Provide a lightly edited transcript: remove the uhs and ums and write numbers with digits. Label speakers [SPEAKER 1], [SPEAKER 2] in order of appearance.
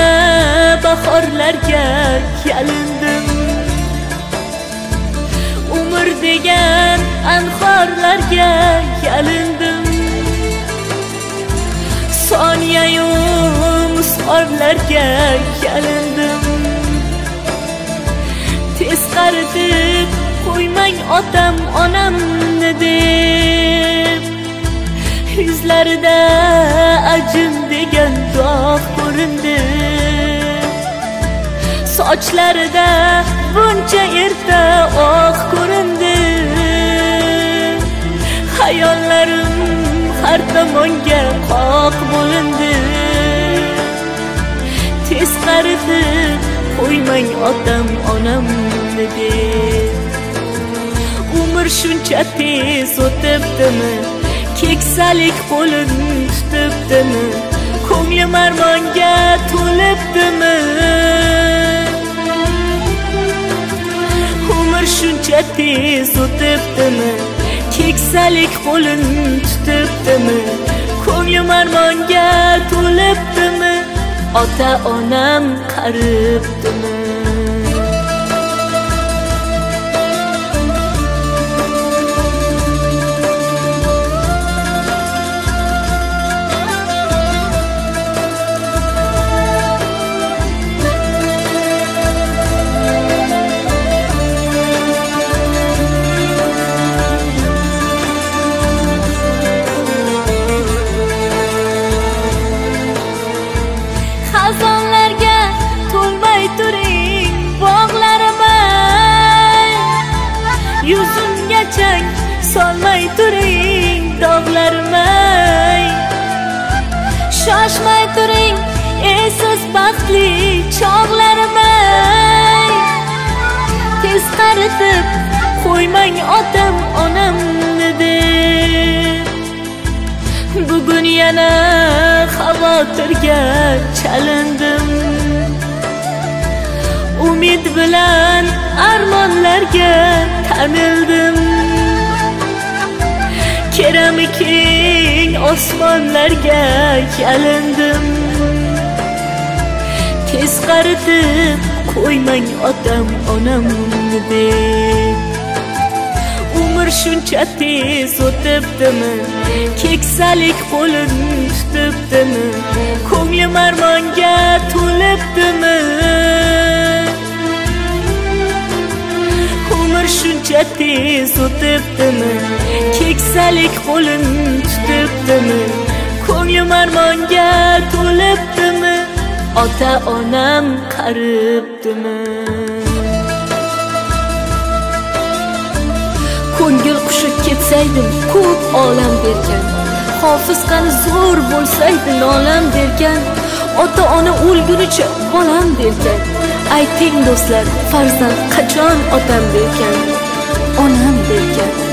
[SPEAKER 1] bahorlarga yalindim. Umr degan anhorlarga yalindim. Soniyayu musqorlarga yalindim. Tez qaritib qo'ymang otam onamni deb, yuzlarida ajin degan dog' ko'rindi. Sochlarida buncha erta oq ko'rindi. Hayollarim har tomonga qoq bo'lindi. Tez qaritib qo'ymang otam onamni deb. Umr shuncha tez o'tibdimi, keksalik qo'lim tutibdimi, ko'nglim armonga to'libdimi? Umr shuncha tez o'tibdimi, keksalik qo'lim tutibdimi, ko'nglim armonga to'libdimi? Ota onam qaribdimi? Xazonlarga to'lmay turing bog'larima, yuzimga chang solmay turing dog'larima. Shoshmay turing siz baxtli chog'larima. Tez qaritib qo'ymang otam onamni deb. Bugun yana xavotirga chalindim. Umid bilan armonlarga tanildim. Kerami keng osmonlarga yalindim. Tez qaritib qo'ymang otam onamni deb. Umr shuncha tez o'tibdimi, keksalik qo'lim tutibdimi, ko'nglim armonga to'libdimi? Umr shuncha tez o'tibdimi, keksalik qo'lim tutibdimi, ko'nglim armonga to'libdimi? Ota onam qaribdimi? Ko'ngil qushib ketsaydim ko'p olam bergan, hofiz qani zo'r bo'lsaydi nolam bergan, ota ona o'lgunicha bolam bergan. Ayting do'stlar, farzand qachon otam bergan, onam bergan.